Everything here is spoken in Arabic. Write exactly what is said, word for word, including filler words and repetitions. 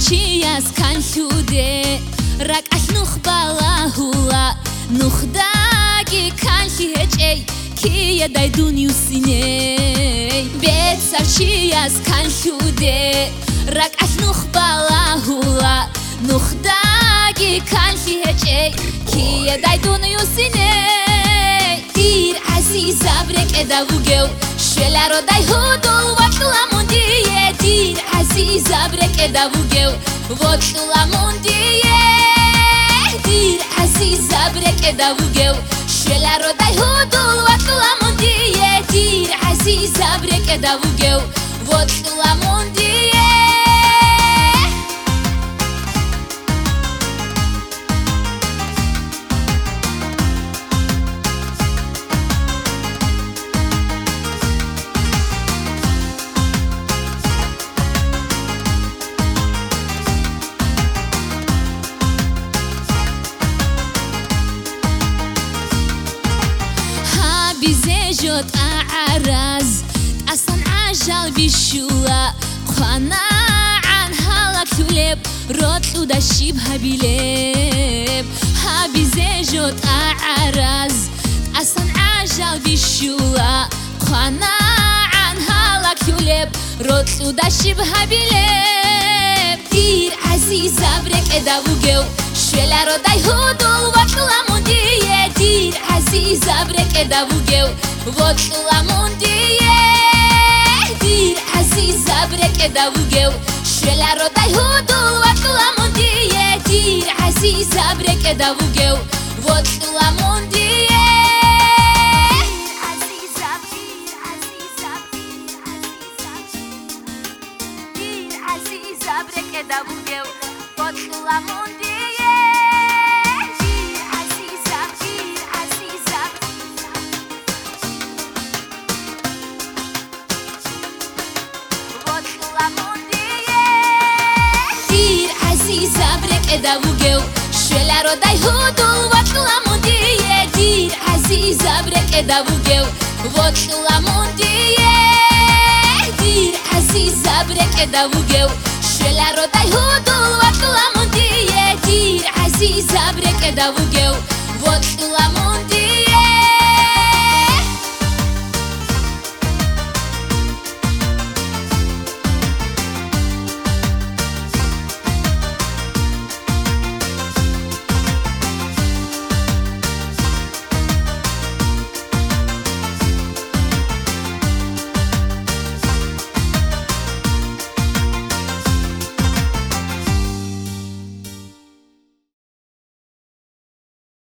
Chias kan shude rak as nukh bala hula nukh dagi kan shi hechey ki dai duni usine bet sar chias kan shude rak as nukh bala hula nukh dagi kan shi hechey ki dai duni usine dir aziza brek edavugeu shela rodai hodol watla mondie dir aziza brek edavugeu watla mondie dir aziza brek edavugeu shela rodai hodol watla mondie dir aziza brek edavugeu watla mondie بزيجوت أعرز أصلا عجل بشولا خانا عن هلاك توليب روت ودا شبه بليب ها بزيجوت أعرز أصلا عجل بشولا خانا عن هلاك توليب روت ودا شبه بليب دير عزيزة بريك إدavugeu شولا روداي هودول وطلا موديه دير عزيزة بريك إدavugeu وطلا موديه دير عزيزة بريك إدavugeu شولا روداي هودول وطلا موديه دير عزيزة بريك إدavugeu وطلا موديه Brek edavugeu watla mondie dir aziza dir aziza watla mondie dir aziza brek edavugeu shela rodai hodol watla mondie dir aziza brek edavugeu watla mondie dir aziza brek edavugeu شلا روداي هودول وطلا mondie dir aziza brek edavugeu watla mondie